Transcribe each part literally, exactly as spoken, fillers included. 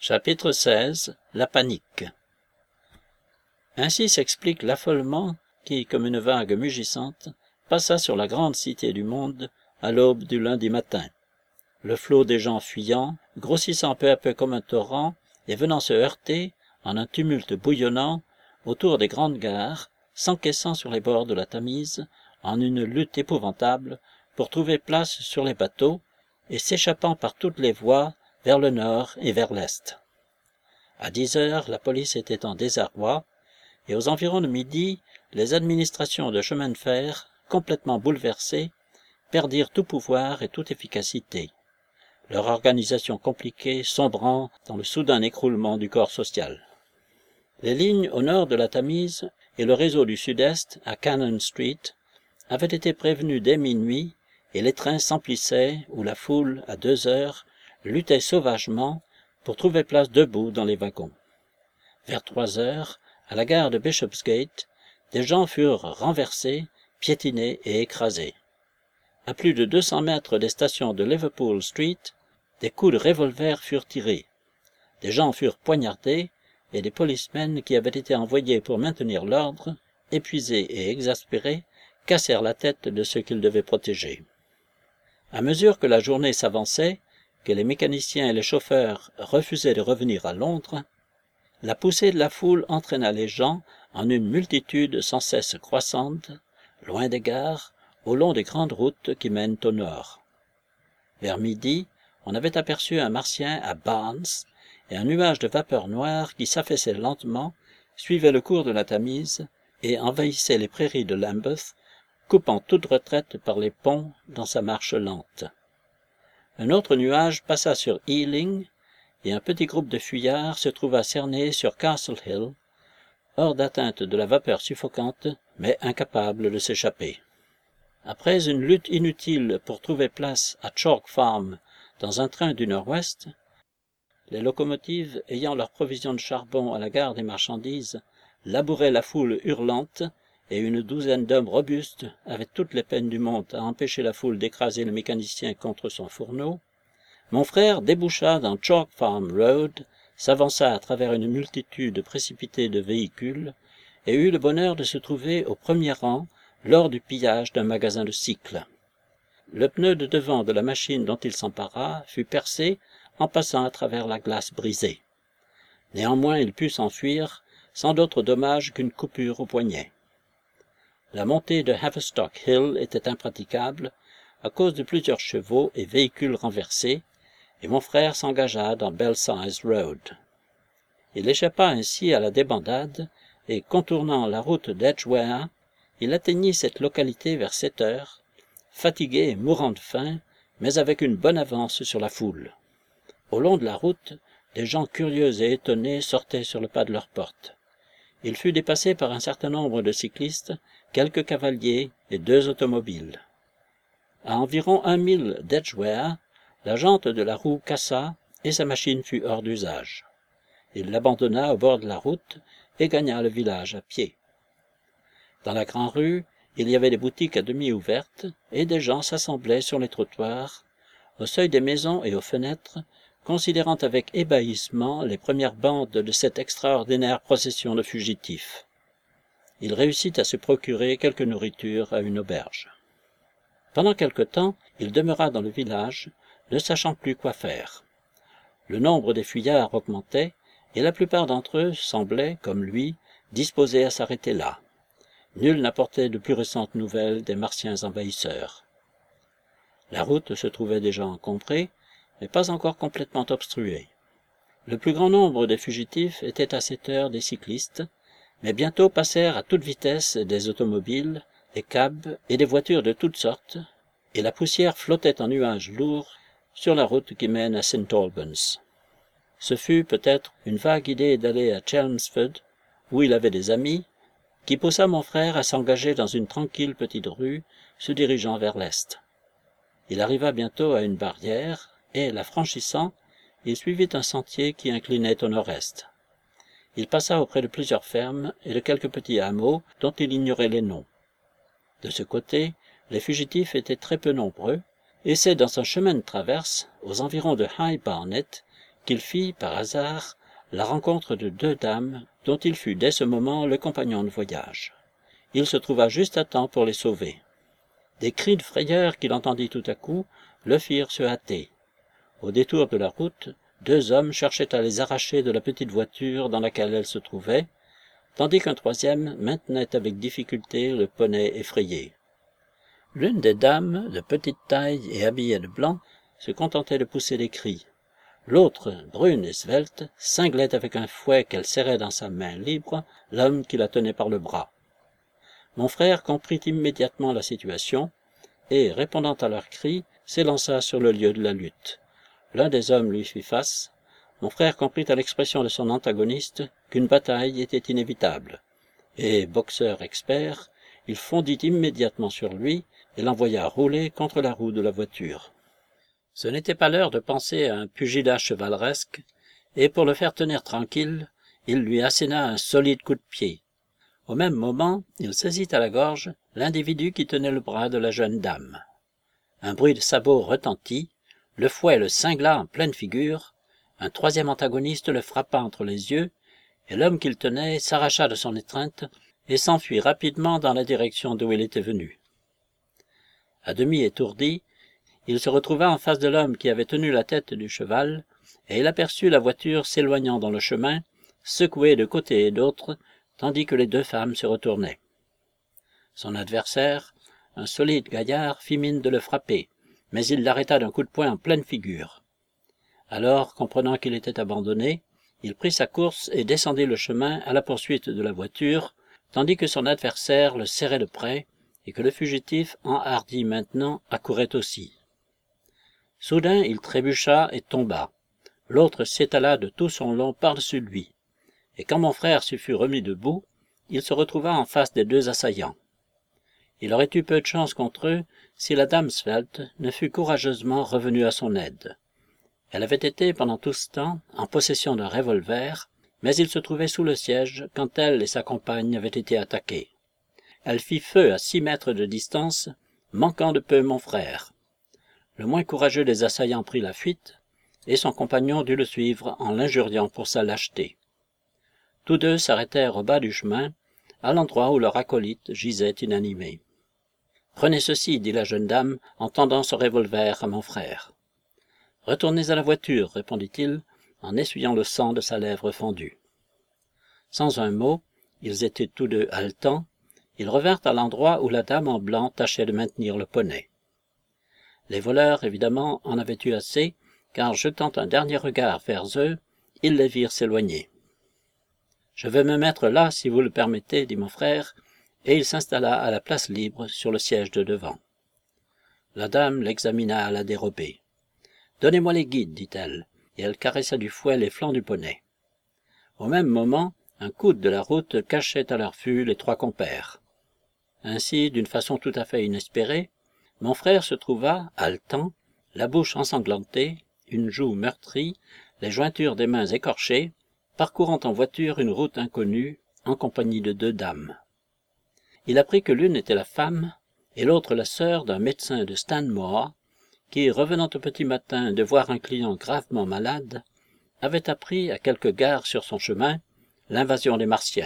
Chapitre seize. La panique. Ainsi s'explique l'affolement qui, comme une vague mugissante, passa sur la grande cité du monde à l'aube du lundi matin. Le flot des gens fuyant, grossissant peu à peu comme un torrent, et venant se heurter, en un tumulte bouillonnant, autour des grandes gares, s'encaissant sur les bords de la Tamise, en une lutte épouvantable, pour trouver place sur les bateaux, et s'échappant par toutes les voies, vers le nord et vers l'est. À dix heures, la police était en désarroi, et aux environs de midi, les administrations de chemin de fer, complètement bouleversées, perdirent tout pouvoir et toute efficacité, leur organisation compliquée sombrant dans le soudain écroulement du corps social. Les lignes au nord de la Tamise et le réseau du sud-est, à Cannon Street, avaient été prévenus dès minuit, et les trains s'emplissaient où la foule, à deux heures, luttait sauvagement pour trouver place debout dans les wagons. Vers trois heures, à la gare de Bishopsgate, des gens furent renversés, piétinés et écrasés. À plus de deux cents mètres des stations de Liverpool Street, des coups de revolver furent tirés. Des gens furent poignardés, et des policemen qui avaient été envoyés pour maintenir l'ordre, épuisés et exaspérés, cassèrent la tête de ceux qu'ils devaient protéger. À mesure que la journée s'avançait, que les mécaniciens et les chauffeurs refusaient de revenir à Londres, la poussée de la foule entraîna les gens en une multitude sans cesse croissante, loin des gares, au long des grandes routes qui mènent au nord. Vers midi, on avait aperçu un martien à Barnes, et un nuage de vapeur noire qui s'affaissait lentement, suivait le cours de la Tamise et envahissait les prairies de Lambeth, coupant toute retraite par les ponts dans sa marche lente. Un autre nuage passa sur Ealing, et un petit groupe de fuyards se trouva cerné sur Castle Hill, hors d'atteinte de la vapeur suffocante, mais incapable de s'échapper. Après une lutte inutile pour trouver place à Chalk Farm dans un train du nord-ouest, les locomotives ayant leurs provisions de charbon à la gare des marchandises labouraient la foule hurlante, et une douzaine d'hommes robustes avaient toutes les peines du monde à empêcher la foule d'écraser le mécanicien contre son fourneau, mon frère déboucha dans Chalk Farm Road, s'avança à travers une multitude précipitée de véhicules, et eut le bonheur de se trouver au premier rang lors du pillage d'un magasin de cycles. Le pneu de devant de la machine dont il s'empara fut percé en passant à travers la glace brisée. Néanmoins, il put s'enfuir, sans d'autre dommage qu'une coupure au poignet. La montée de Haverstock Hill était impraticable, à cause de plusieurs chevaux et véhicules renversés, et mon frère s'engagea dans Belsize Road. Il échappa ainsi à la débandade, et contournant la route d'Edgware, il atteignit cette localité vers sept heures, fatigué et mourant de faim, mais avec une bonne avance sur la foule. Au long de la route, des gens curieux et étonnés sortaient sur le pas de leur porte. Il fut dépassé par un certain nombre de cyclistes, quelques cavaliers et deux automobiles. À environ un mille d'Edgware, la jante de la roue cassa et sa machine fut hors d'usage. Il l'abandonna au bord de la route et gagna le village à pied. Dans la grande rue, il y avait des boutiques à demi ouvertes et des gens s'assemblaient sur les trottoirs, au seuil des maisons et aux fenêtres, considérant avec ébahissement les premières bandes de cette extraordinaire procession de fugitifs. Il réussit à se procurer quelque nourriture à une auberge. Pendant quelque temps, il demeura dans le village, ne sachant plus quoi faire. Le nombre des fuyards augmentait, et la plupart d'entre eux semblaient, comme lui, disposés à s'arrêter là. Nul n'apportait de plus récentes nouvelles des martiens envahisseurs. La route se trouvait déjà encombrée, mais pas encore complètement obstruée. Le plus grand nombre des fugitifs étaient à cette heure des cyclistes, mais bientôt passèrent à toute vitesse des automobiles, des cabs et des voitures de toutes sortes, et la poussière flottait en nuages lourds sur la route qui mène à Saint Albans. Ce fut peut-être une vague idée d'aller à Chelmsford, où il avait des amis, qui poussa mon frère à s'engager dans une tranquille petite rue se dirigeant vers l'est. Il arriva bientôt à une barrière, et, la franchissant, il suivit un sentier qui inclinait au nord-est. Il passa auprès de plusieurs fermes et de quelques petits hameaux dont il ignorait les noms. De ce côté, les fugitifs étaient très peu nombreux, et c'est dans un chemin de traverse, aux environs de High Barnet, qu'il fit, par hasard, la rencontre de deux dames dont il fut dès ce moment le compagnon de voyage. Il se trouva juste à temps pour les sauver. Des cris de frayeur qu'il entendit tout à coup le firent se hâter. Au détour de la route, deux hommes cherchaient à les arracher de la petite voiture dans laquelle elles se trouvaient, tandis qu'un troisième maintenait avec difficulté le poney effrayé. L'une des dames, de petite taille et habillée de blanc, se contentait de pousser des cris. L'autre, brune et svelte, cinglait avec un fouet qu'elle serrait dans sa main libre l'homme qui la tenait par le bras. Mon frère comprit immédiatement la situation, et, répondant à leurs cris, s'élança sur le lieu de la lutte. L'un des hommes lui fit face. Mon frère comprit à l'expression de son antagoniste qu'une bataille était inévitable, et, boxeur expert, il fondit immédiatement sur lui et l'envoya rouler contre la roue de la voiture. Ce n'était pas l'heure de penser à un pugilat chevaleresque, et pour le faire tenir tranquille, il lui asséna un solide coup de pied. Au même moment, il saisit à la gorge l'individu qui tenait le bras de la jeune dame. Un bruit de sabots retentit, le fouet le cingla en pleine figure, un troisième antagoniste le frappa entre les yeux, et l'homme qu'il tenait s'arracha de son étreinte et s'enfuit rapidement dans la direction d'où il était venu. À demi étourdi, il se retrouva en face de l'homme qui avait tenu la tête du cheval, et il aperçut la voiture s'éloignant dans le chemin, secouée de côté et d'autre, tandis que les deux femmes se retournaient. Son adversaire, un solide gaillard, fit mine de le frapper, mais il l'arrêta d'un coup de poing en pleine figure. Alors, comprenant qu'il était abandonné, il prit sa course et descendit le chemin à la poursuite de la voiture, tandis que son adversaire le serrait de près et que le fugitif, enhardi maintenant, accourait aussi. Soudain, il trébucha et tomba. L'autre s'étala de tout son long par-dessus lui. Et quand mon frère se fut remis debout, il se retrouva en face des deux assaillants. Il aurait eu peu de chance contre eux si la dame svelte ne fût courageusement revenue à son aide. Elle avait été, pendant tout ce temps, en possession d'un revolver, mais il se trouvait sous le siège quand elle et sa compagne avaient été attaquées. Elle fit feu à six mètres de distance, manquant de peu mon frère. Le moins courageux des assaillants prit la fuite, et son compagnon dut le suivre en l'injuriant pour sa lâcheté. Tous deux s'arrêtèrent au bas du chemin, à l'endroit où leur acolyte gisait inanimé. « Prenez ceci, dit la jeune dame, en tendant son revolver à mon frère. »« Retournez à la voiture, répondit-il, en essuyant le sang de sa lèvre fendue. » Sans un mot, ils étaient tous deux haletants, ils revinrent à l'endroit où la dame en blanc tâchait de maintenir le poney. Les voleurs, évidemment, en avaient eu assez, car jetant un dernier regard vers eux, ils les virent s'éloigner. « Je vais me mettre là, si vous le permettez, dit mon frère, et il s'installa à la place libre sur le siège de devant. La dame l'examina à la dérobée. « Donnez-moi les guides, dit-elle, et elle caressa du fouet les flancs du poney. Au même moment, un coude de la route cachait à leur vue les trois compères. Ainsi, d'une façon tout à fait inespérée, mon frère se trouva, haletant, la bouche ensanglantée, une joue meurtrie, les jointures des mains écorchées, parcourant en voiture une route inconnue, en compagnie de deux dames. Il apprit que l'une était la femme, et l'autre la sœur d'un médecin de Stanmore, qui, revenant au petit matin de voir un client gravement malade, avait appris, à quelques gares sur son chemin, l'invasion des Martiens.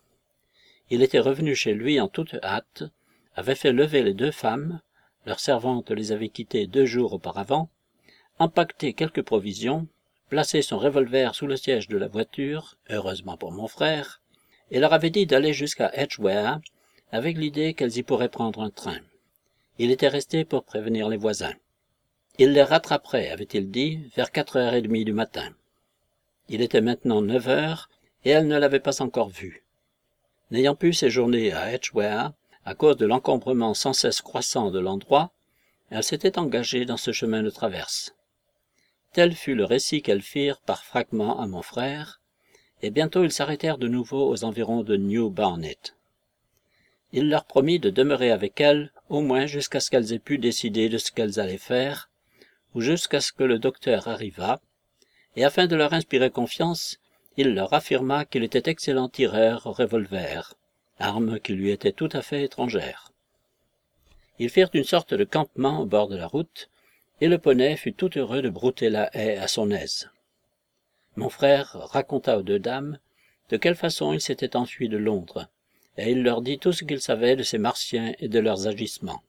Il était revenu chez lui en toute hâte, avait fait lever les deux femmes, leur servante les avait quittées deux jours auparavant, empaqueté quelques provisions, placé son revolver sous le siège de la voiture, heureusement pour mon frère, et leur avait dit d'aller jusqu'à Edgware, avec l'idée qu'elles y pourraient prendre un train. Il était resté pour prévenir les voisins. Il les rattraperait, avait-il dit, vers quatre heures et demie du matin. Il était maintenant neuf heures, et elle ne l'avait pas encore vu. N'ayant pu séjourner à Edgware, à cause de l'encombrement sans cesse croissant de l'endroit, elle s'était engagée dans ce chemin de traverse. Tel fut le récit qu'elles firent par fragments à mon frère, et bientôt ils s'arrêtèrent de nouveau aux environs de New Barnet. Il leur promit de demeurer avec elles, au moins jusqu'à ce qu'elles aient pu décider de ce qu'elles allaient faire, ou jusqu'à ce que le docteur arrivât, et afin de leur inspirer confiance, il leur affirma qu'il était excellent tireur au revolver, arme qui lui était tout à fait étrangère. Ils firent une sorte de campement au bord de la route, et le poney fut tout heureux de brouter la haie à son aise. Mon frère raconta aux deux dames de quelle façon il s'était enfui de Londres, et il leur dit tout ce qu'il savait de ces Martiens et de leurs agissements.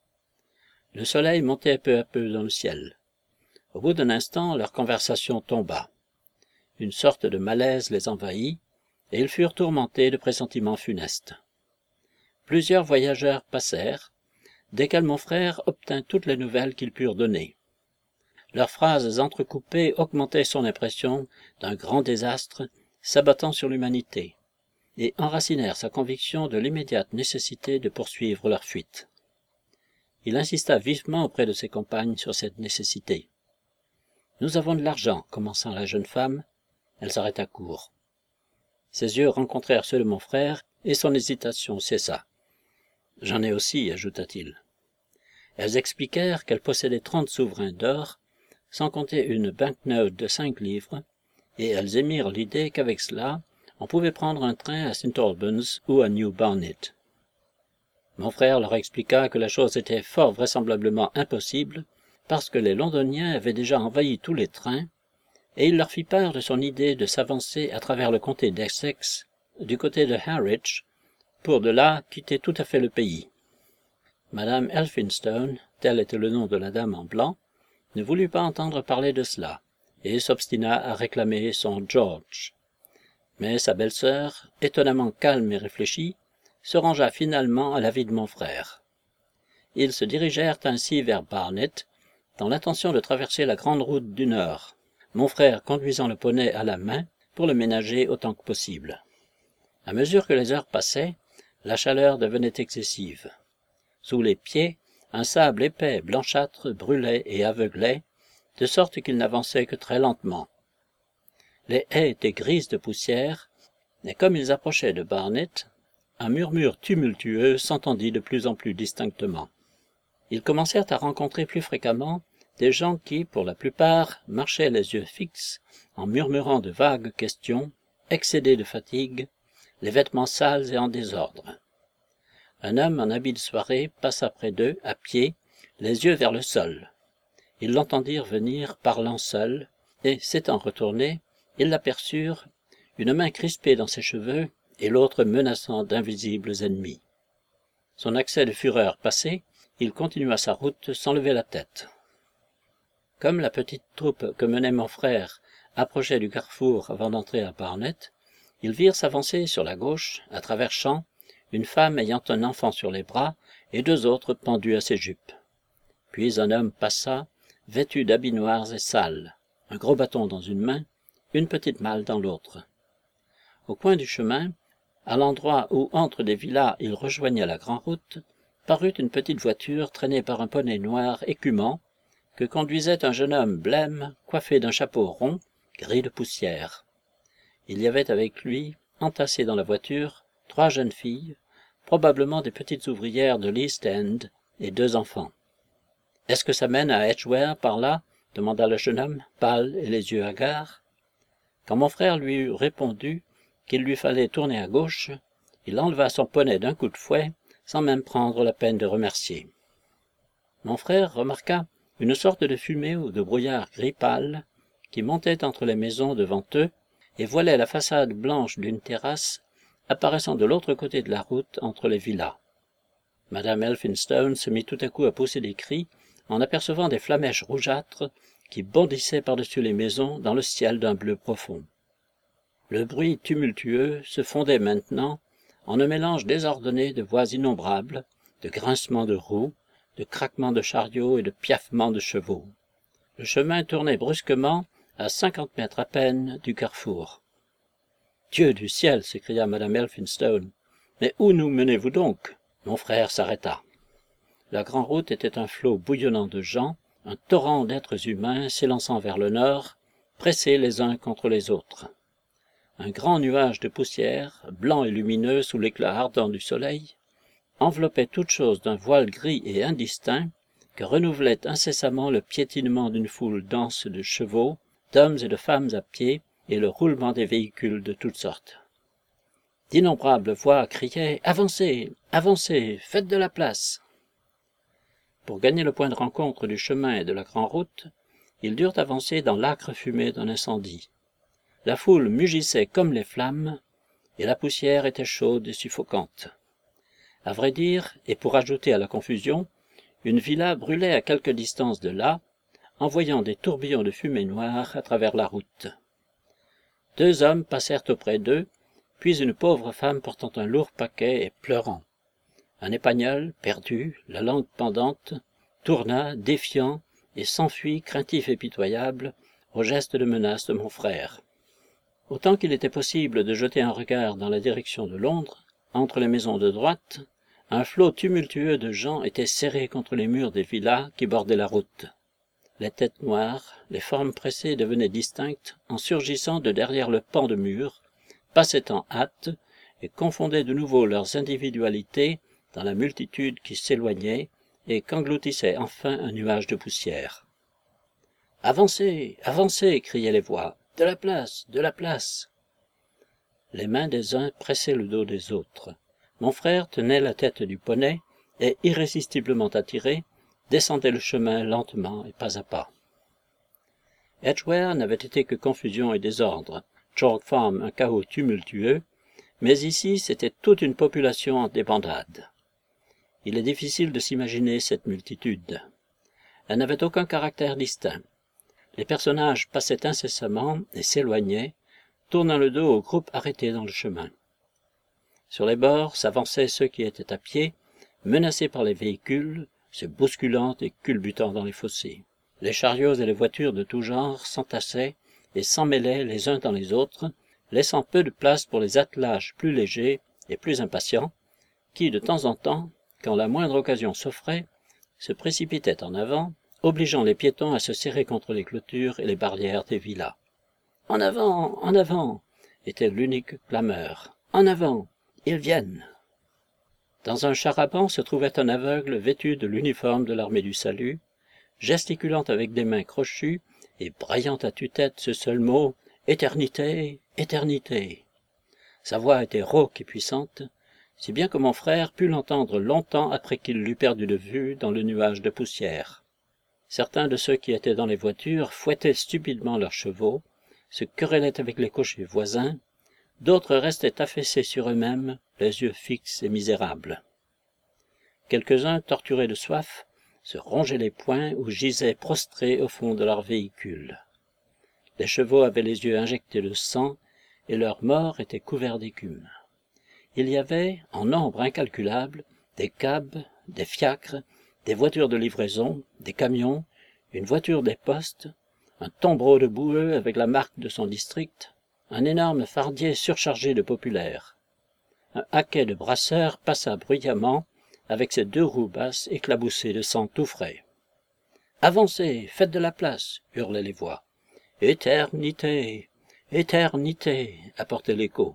Le soleil montait peu à peu dans le ciel. Au bout d'un instant, leur conversation tomba. Une sorte de malaise les envahit, et ils furent tourmentés de pressentiments funestes. Plusieurs voyageurs passèrent, desquels mon frère obtint toutes les nouvelles qu'ils purent donner. Leurs phrases entrecoupées augmentaient son impression d'un grand désastre s'abattant sur l'humanité, et enracinèrent sa conviction de l'immédiate nécessité de poursuivre leur fuite. Il insista vivement auprès de ses compagnes sur cette nécessité. « Nous avons de l'argent, » commença la jeune femme. Elle s'arrêta court. Ses yeux rencontrèrent ceux de mon frère, et son hésitation cessa. « J'en ai aussi, » ajouta-t-il. Elles expliquèrent qu'elles possédaient trente souverains d'or, sans compter une banknote de cinq livres, et elles émirent l'idée qu'avec cela, on pouvait prendre un train à Saint Albans ou à New Barnet. Mon frère leur expliqua que la chose était fort vraisemblablement impossible, parce que les Londoniens avaient déjà envahi tous les trains, et il leur fit part de son idée de s'avancer à travers le comté d'Essex, du côté de Harwich, pour de là quitter tout à fait le pays. Madame Elphinstone, tel était le nom de la dame en blanc, ne voulut pas entendre parler de cela, et s'obstina à réclamer son George. Mais sa belle-sœur, étonnamment calme et réfléchie, se rangea finalement à l'avis de mon frère. Ils se dirigèrent ainsi vers Barnet, dans l'intention de traverser la grande route du Nord, mon frère conduisant le poney à la main pour le ménager autant que possible. À mesure que les heures passaient, la chaleur devenait excessive. Sous les pieds, un sable épais, blanchâtre, brûlait et aveuglait, de sorte qu'ils n'avançaient que très lentement. Les haies étaient grises de poussière, et comme ils approchaient de Barnet, un murmure tumultueux s'entendit de plus en plus distinctement. Ils commencèrent à rencontrer plus fréquemment des gens qui, pour la plupart, marchaient les yeux fixes, en murmurant de vagues questions, excédés de fatigue, les vêtements sales et en désordre. Un homme en habit de soirée passa près d'eux, à pied, les yeux vers le sol. Ils l'entendirent venir, parlant seul, et, s'étant retournés, ils l'aperçurent, une main crispée dans ses cheveux, et l'autre menaçant d'invisibles ennemis. Son accès de fureur passé, il continua sa route sans lever la tête. Comme la petite troupe que menait mon frère approchait du carrefour avant d'entrer à Barnet, ils virent s'avancer sur la gauche, à travers champs, une femme ayant un enfant sur les bras et deux autres pendus à ses jupes. Puis un homme passa, vêtu d'habits noirs et sales, un gros bâton dans une main, une petite malle dans l'autre. Au coin du chemin, à l'endroit où entre des villas il rejoignait la grande route, parut une petite voiture traînée par un poney noir écumant, que conduisait un jeune homme blême, coiffé d'un chapeau rond, gris de poussière. Il y avait avec lui, entassés dans la voiture, trois jeunes filles, probablement des petites ouvrières de l'East End, et deux enfants. « Est-ce que ça mène à Edgware, par là ?» demanda le jeune homme, pâle et les yeux hagards. Quand mon frère lui eut répondu qu'il lui fallait tourner à gauche, il enleva son poney d'un coup de fouet, sans même prendre la peine de remercier. Mon frère remarqua une sorte de fumée ou de brouillard gris pâle qui montait entre les maisons devant eux et voilait la façade blanche d'une terrasse apparaissant de l'autre côté de la route entre les villas. Madame Elphinstone se mit tout à coup à pousser des cris en apercevant des flamèches rougeâtres qui bondissaient par-dessus les maisons dans le ciel d'un bleu profond. Le bruit tumultueux se fondait maintenant en un mélange désordonné de voix innombrables, de grincements de roues, de craquements de chariots et de piaffements de chevaux. Le chemin tournait brusquement à cinquante mètres à peine du carrefour. « Dieu du ciel !» s'écria madame Elphinstone. « Mais où nous menez-vous donc ?» Mon frère s'arrêta. La grande route était un flot bouillonnant de gens, un torrent d'êtres humains s'élançant vers le nord, pressés les uns contre les autres. Un grand nuage de poussière, blanc et lumineux sous l'éclat ardent du soleil, enveloppait toute chose d'un voile gris et indistinct que renouvelait incessamment le piétinement d'une foule dense de chevaux, d'hommes et de femmes à pied, et le roulement des véhicules de toutes sortes. D'innombrables voix criaient « Avancez, avancez, faites de la place !» Pour gagner le point de rencontre du chemin et de la grande route, ils durent avancer dans l'âcre fumée d'un incendie. La foule mugissait comme les flammes, et la poussière était chaude et suffocante. À vrai dire, et pour ajouter à la confusion, une villa brûlait à quelque distance de là, envoyant des tourbillons de fumée noire à travers la route. Deux hommes passèrent auprès d'eux, puis une pauvre femme portant un lourd paquet et pleurant. Un Espagnol, perdu, la langue pendante, tourna, défiant, et s'enfuit, craintif et pitoyable, au geste de menace de mon frère. Autant qu'il était possible de jeter un regard dans la direction de Londres, entre les maisons de droite, un flot tumultueux de gens était serré contre les murs des villas qui bordaient la route. Les têtes noires, les formes pressées devenaient distinctes en surgissant de derrière le pan de mur, passaient en hâte et confondaient de nouveau leurs individualités dans la multitude qui s'éloignait et qu'engloutissait enfin un nuage de poussière. « Avancez, avancez !» criaient les voix. « De la place, de la place !» Les mains des uns pressaient le dos des autres. Mon frère tenait la tête du poney et, irrésistiblement attiré, descendait le chemin lentement et pas à pas. Edgware n'avait été que confusion et désordre, Chalk Farm un chaos tumultueux, mais ici c'était toute une population en débandade. Il est difficile de s'imaginer cette multitude. Elle n'avait aucun caractère distinct. Les personnages passaient incessamment et s'éloignaient, tournant le dos aux groupes arrêtés dans le chemin. Sur les bords s'avançaient ceux qui étaient à pied, menacés par les véhicules, se bousculant et culbutant dans les fossés. Les chariots et les voitures de tout genre s'entassaient et s'emmêlaient les uns dans les autres, laissant peu de place pour les attelages plus légers et plus impatients, qui, de temps en temps, quand la moindre occasion s'offrait, se précipitaient en avant, obligeant les piétons à se serrer contre les clôtures et les barrières des villas. « En avant, en avant !» était l'unique clameur. « En avant, ils viennent !» Dans un char-à-banc se trouvait un aveugle vêtu de l'uniforme de l'armée du salut, gesticulant avec des mains crochues et braillant à tue-tête ce seul mot « Éternité, éternité !» Sa voix était rauque et puissante, si bien que mon frère put l'entendre longtemps après qu'il l'eut perdu de vue dans le nuage de poussière. Certains de ceux qui étaient dans les voitures fouettaient stupidement leurs chevaux, se querellaient avec les cochers voisins, d'autres restaient affaissés sur eux-mêmes, les yeux fixes et misérables. Quelques-uns, torturés de soif, se rongeaient les poings ou gisaient prostrés au fond de leur véhicule. Les chevaux avaient les yeux injectés de sang et leurs morts étaient couverts d'écume. Il y avait, en nombre incalculable, des cabs, des fiacres, des voitures de livraison, des camions, une voiture des postes, un tombereau de boueux avec la marque de son district, un énorme fardier surchargé de populaires. Un haquet de brasseurs passa bruyamment avec ses deux roues basses éclaboussées de sang tout frais. « Avancez, faites de la place !» hurlaient les voix. « Éternité, éternité !» apportait l'écho.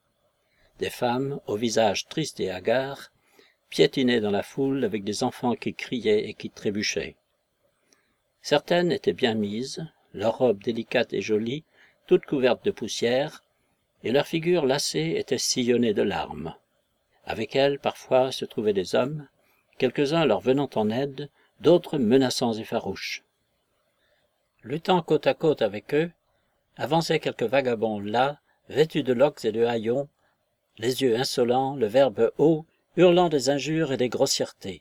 Des femmes, au visage triste et hagard, piétinaient dans la foule avec des enfants qui criaient et qui trébuchaient. Certaines étaient bien mises, leurs robes délicates et jolies, toutes couvertes de poussière, et leurs figures lassées étaient sillonnées de larmes. Avec elles, parfois, se trouvaient des hommes, quelques-uns leur venant en aide, d'autres menaçants et farouches. Luttant côte à côte avec eux, avançaient quelques vagabonds là, vêtus de loques et de haillons, les yeux insolents, le verbe haut, hurlant des injures et des grossièretés.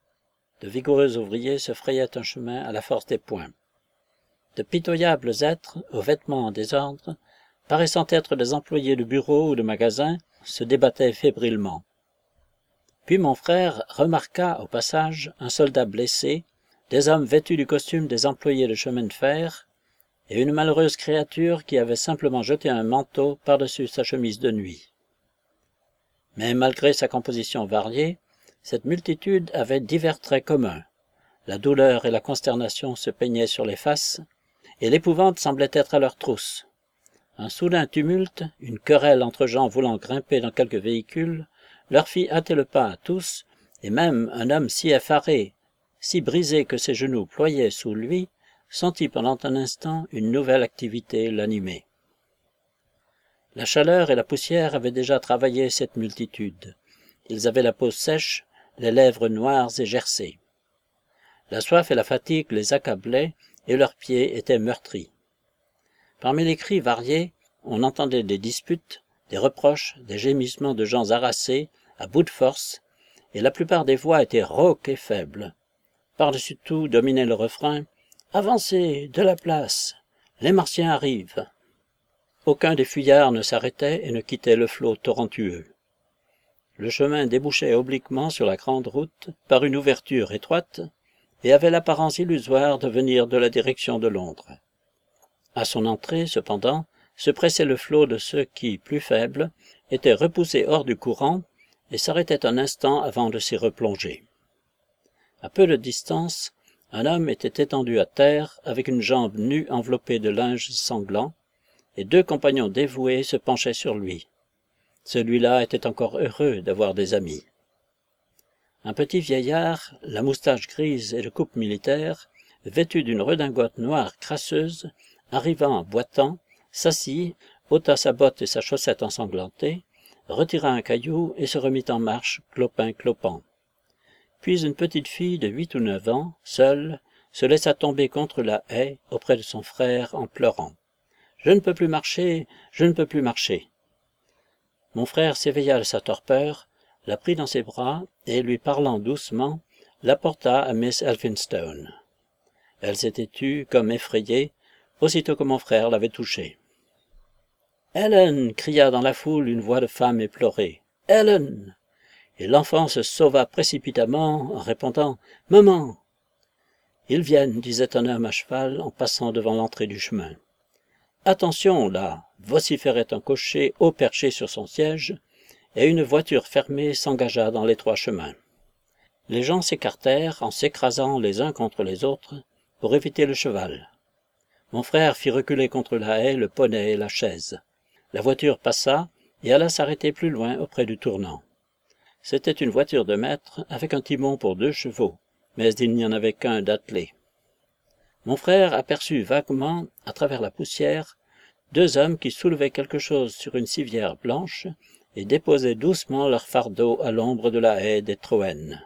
De vigoureux ouvriers se frayaient un chemin à la force des poings. De pitoyables êtres, aux vêtements en désordre, paraissant être des employés de bureau ou de magasin, se débattaient fébrilement. Puis mon frère remarqua au passage un soldat blessé, des hommes vêtus du costume des employés de chemin de fer, et une malheureuse créature qui avait simplement jeté un manteau par-dessus sa chemise de nuit. Mais malgré sa composition variée, cette multitude avait divers traits communs. La douleur et la consternation se peignaient sur les faces, et l'épouvante semblait être à leur trousse. Un soudain tumulte, une querelle entre gens voulant grimper dans quelque véhicule, leur fit hâter le pas à tous, et même un homme si effaré, si brisé que ses genoux ployaient sous lui, sentit pendant un instant une nouvelle activité l'animer. La chaleur et la poussière avaient déjà travaillé cette multitude. Ils avaient la peau sèche, les lèvres noires et gercées. La soif et la fatigue les accablaient, et leurs pieds étaient meurtris. Parmi les cris variés, on entendait des disputes, des reproches, des gémissements de gens harassés, à bout de force, et la plupart des voix étaient rauques et faibles. Par-dessus tout dominait le refrain « Avancez, de la place, les Martiens arrivent ». Aucun des fuyards ne s'arrêtait et ne quittait le flot torrentueux. Le chemin débouchait obliquement sur la grande route par une ouverture étroite et avait l'apparence illusoire de venir de la direction de Londres. À son entrée, cependant, se pressait le flot de ceux qui, plus faibles, étaient repoussés hors du courant et s'arrêtaient un instant avant de s'y replonger. À peu de distance, un homme était étendu à terre avec une jambe nue enveloppée de linge sanglant, et deux compagnons dévoués se penchaient sur lui. Celui-là était encore heureux d'avoir des amis. Un petit vieillard, la moustache grise et le coupe militaire, vêtu d'une redingote noire crasseuse, arriva en boitant, s'assit, ôta sa botte et sa chaussette ensanglantée, retira un caillou et se remit en marche, clopin-clopant. Puis une petite fille de huit ou neuf ans, seule, se laissa tomber contre la haie auprès de son frère en pleurant. « Je ne peux plus marcher, je ne peux plus marcher !» Mon frère s'éveilla de sa torpeur, la prit dans ses bras et, lui parlant doucement, l'apporta à Miss Elphinstone. Elle s'était tue, comme effrayée, aussitôt que mon frère l'avait touchée. « Ellen !» cria dans la foule une voix de femme éplorée. « Ellen !» Et l'enfant se sauva précipitamment en répondant « Maman !» « Ils viennent !» disait un homme à cheval en passant devant l'entrée du chemin. « Attention, là !» vociférait un cocher haut perché sur son siège, et une voiture fermée s'engagea dans l'étroit chemin. Les gens s'écartèrent en s'écrasant les uns contre les autres pour éviter le cheval. Mon frère fit reculer contre la haie le poney et la chaise. La voiture passa et alla s'arrêter plus loin auprès du tournant. C'était une voiture de maître avec un timon pour deux chevaux, mais il n'y en avait qu'un d'attelé. Mon frère aperçut vaguement, à travers la poussière, deux hommes qui soulevaient quelque chose sur une civière blanche et déposaient doucement leur fardeau à l'ombre de la haie des Troènes.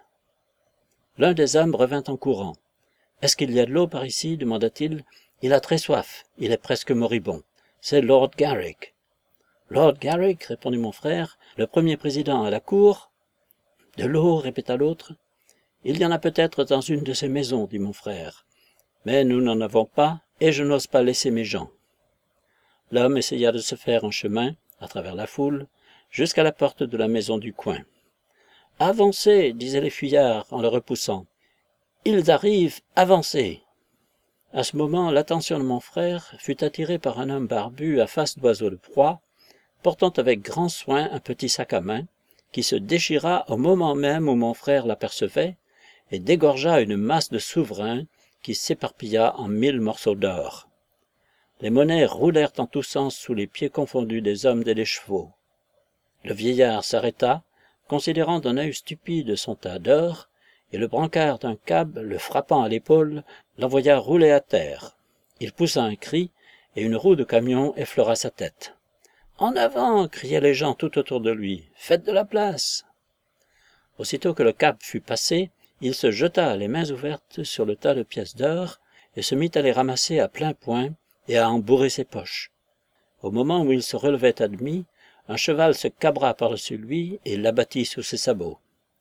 L'un des hommes revint en courant. « Est-ce qu'il y a de l'eau par ici ?» demanda-t-il. « Il a très soif, il est presque moribond. C'est Lord Garrick. »« Lord Garrick ?» répondit mon frère, « le premier président à la cour. »« De l'eau ?» répéta l'autre. « Il y en a peut-être dans une de ces maisons, dit mon frère. Mais nous n'en avons pas, et je n'ose pas laisser mes gens. » L'homme essaya de se faire un chemin, à travers la foule, jusqu'à la porte de la maison du coin. « Avancez !» disaient les fuyards en le repoussant. « Ils arrivent, avancez !» À ce moment, l'attention de mon frère fut attirée par un homme barbu à face d'oiseau de proie, portant avec grand soin un petit sac à main, qui se déchira au moment même où mon frère l'apercevait, et dégorgea une masse de souverains qui s'éparpilla en mille morceaux d'or. Les monnaies roulèrent en tous sens sous les pieds confondus des hommes et des chevaux. Le vieillard s'arrêta, considérant d'un œil stupide son tas d'or, et le brancard d'un cab, le frappant à l'épaule, l'envoya rouler à terre. Il poussa un cri, et une roue de camion effleura sa tête. « En avant !» criaient les gens tout autour de lui. « Faites de la place !» Aussitôt que le cab fut passé, il se jeta les mains ouvertes sur le tas de pièces d'or et se mit à les ramasser à plein poing et à en bourrer ses poches. Au moment où il se relevait à demi, un cheval se cabra par-dessus lui et l'abattit sous ses sabots.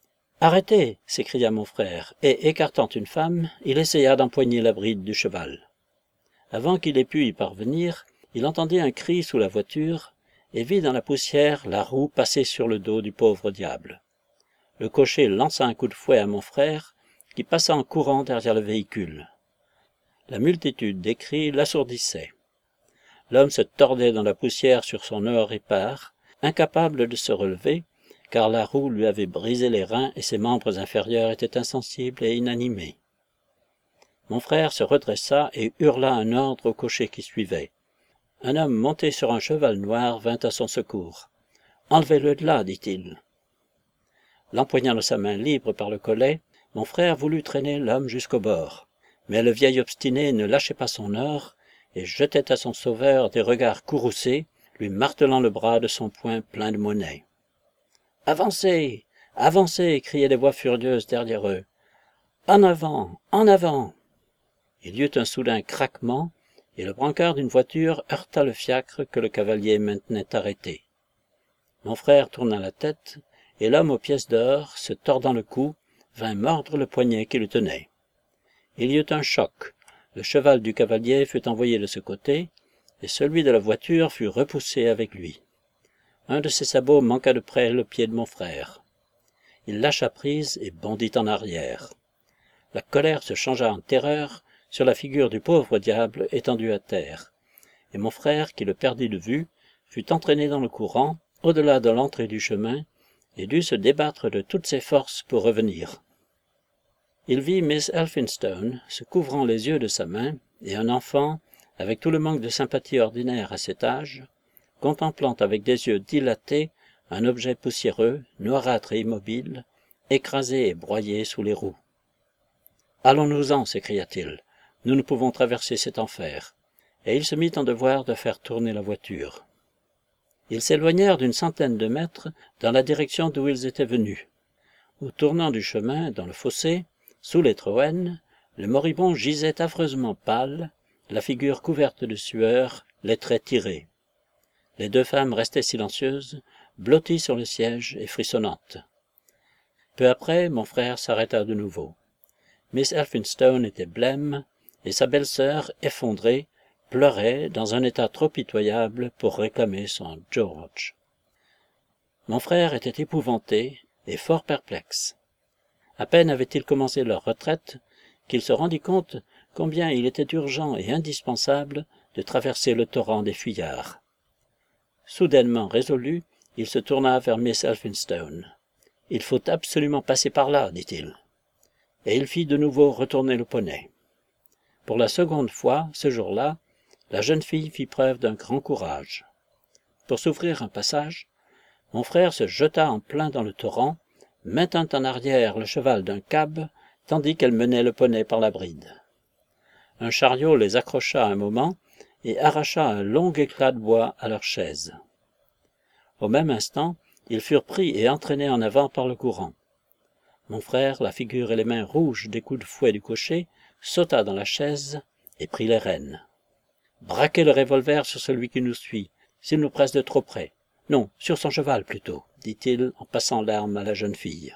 « Arrêtez !» s'écria mon frère, et, écartant une femme, il essaya d'empoigner la bride du cheval. Avant qu'il ait pu y parvenir, il entendit un cri sous la voiture et vit dans la poussière la roue passer sur le dos du pauvre diable. Le cocher lança un coup de fouet à mon frère, qui passa en courant derrière le véhicule. La multitude des cris l'assourdissait. L'homme se tordait dans la poussière sur son or épars, incapable de se relever, car la roue lui avait brisé les reins et ses membres inférieurs étaient insensibles et inanimés. Mon frère se redressa et hurla un ordre au cocher qui suivait. Un homme monté sur un cheval noir vint à son secours. « Enlevez-le de là, dit-il. » L'empoignant de sa main libre par le collet, mon frère voulut traîner l'homme jusqu'au bord. Mais le vieil obstiné ne lâchait pas son or et jetait à son sauveur des regards courroucés, lui martelant le bras de son poing plein de monnaie. « Avancez! Avancez !» criaient des voix furieuses derrière eux. « En avant! En avant !» Il y eut un soudain craquement, et le brancard d'une voiture heurta le fiacre que le cavalier maintenait arrêté. Mon frère tourna la tête, et l'homme aux pièces d'or, se tordant le cou, vint mordre le poignet qui le tenait. Il y eut un choc, le cheval du cavalier fut envoyé de ce côté, et celui de la voiture fut repoussé avec lui. Un de ses sabots manqua de près le pied de mon frère. Il lâcha prise et bondit en arrière. La colère se changea en terreur sur la figure du pauvre diable étendu à terre, et mon frère, qui le perdit de vue, fut entraîné dans le courant, au-delà de l'entrée du chemin, et dut se débattre de toutes ses forces pour revenir. Il vit Miss Elphinstone se couvrant les yeux de sa main, et un enfant, avec tout le manque de sympathie ordinaire à cet âge, contemplant avec des yeux dilatés un objet poussiéreux, noirâtre et immobile, écrasé et broyé sous les roues. « Allons-nous-en » s'écria-t-il, « nous ne pouvons traverser cet enfer. » Et il se mit en devoir de faire tourner la voiture. Ils s'éloignèrent d'une centaine de mètres dans la direction d'où ils étaient venus. Au tournant du chemin, dans le fossé, sous les Troènes, le moribond gisait affreusement pâle, la figure couverte de sueur, les traits tirés. Les deux femmes restaient silencieuses, blotties sur le siège et frissonnantes. Peu après, mon frère s'arrêta de nouveau. Miss Elphinstone était blême, et sa belle-sœur, effondrée, pleurait dans un état trop pitoyable pour réclamer son George. Mon frère était épouvanté et fort perplexe. À peine avait-il commencé leur retraite qu'il se rendit compte combien il était urgent et indispensable de traverser le torrent des fuyards. Soudainement résolu, il se tourna vers Miss Elphinstone. « Il faut absolument passer par là, dit-il. » Et il fit de nouveau retourner le poney. Pour la seconde fois, ce jour-là, la jeune fille fit preuve d'un grand courage. Pour s'ouvrir un passage, mon frère se jeta en plein dans le torrent, maintenant en arrière le cheval d'un cab, tandis qu'elle menait le poney par la bride. Un chariot les accrocha un moment et arracha un long éclat de bois à leur chaise. Au même instant, ils furent pris et entraînés en avant par le courant. Mon frère, la figure et les mains rouges des coups de fouet du cocher, sauta dans la chaise et prit les rênes. « Braquez le revolver sur celui qui nous suit, s'il nous presse de trop près. Non, sur son cheval plutôt, dit-il en passant l'arme à la jeune fille.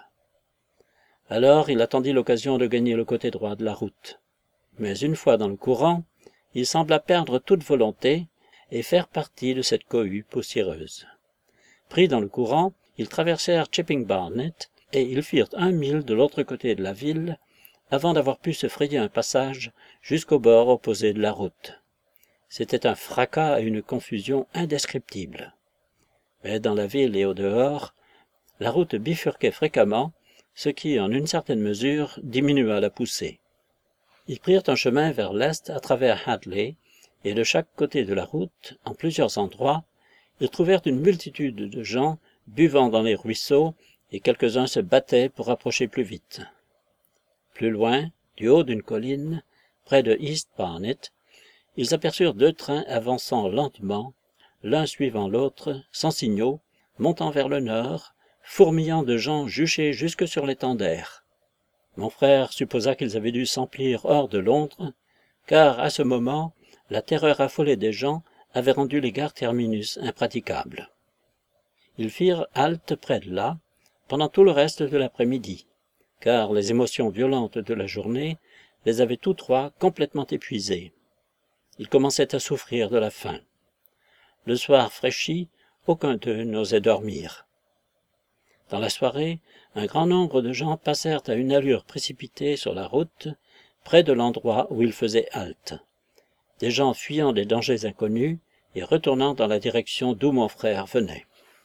Alors il attendit l'occasion de gagner le côté droit de la route. Mais une fois dans le courant, il sembla perdre toute volonté et faire partie de cette cohue poussiéreuse. Pris dans le courant, ils traversèrent Chipping Barnet et ils firent un mille de l'autre côté de la ville avant d'avoir pu se frayer un passage jusqu'au bord opposé de la route. C'était un fracas et une confusion indescriptibles. Mais dans la ville et au dehors, la route bifurquait fréquemment, ce qui, en une certaine mesure, diminua la poussée. Ils prirent un chemin vers l'est à travers Hadley, et de chaque côté de la route, en plusieurs endroits, ils trouvèrent une multitude de gens buvant dans les ruisseaux, et quelques-uns se battaient pour approcher plus vite. Plus loin, du haut d'une colline, près de East Barnet, ils aperçurent deux trains avançant lentement, l'un suivant l'autre, sans signaux, montant vers le nord, fourmillant de gens juchés jusque sur l'étendard. Mon frère supposa qu'ils avaient dû s'emplir hors de Londres, car à ce moment, la terreur affolée des gens avait rendu les gares terminus impraticables. Ils firent halte près de là, pendant tout le reste de l'après-midi, car les émotions violentes de la journée les avaient tous trois complètement épuisés. Ils commençaient à souffrir de la faim. Le soir fraîchi, aucun d'eux n'osait dormir. Dans la soirée, un grand nombre de gens passèrent à une allure précipitée sur la route, près de l'endroit où ils faisaient halte. Des gens fuyant des dangers inconnus et retournant dans la direction d'où mon frère venait.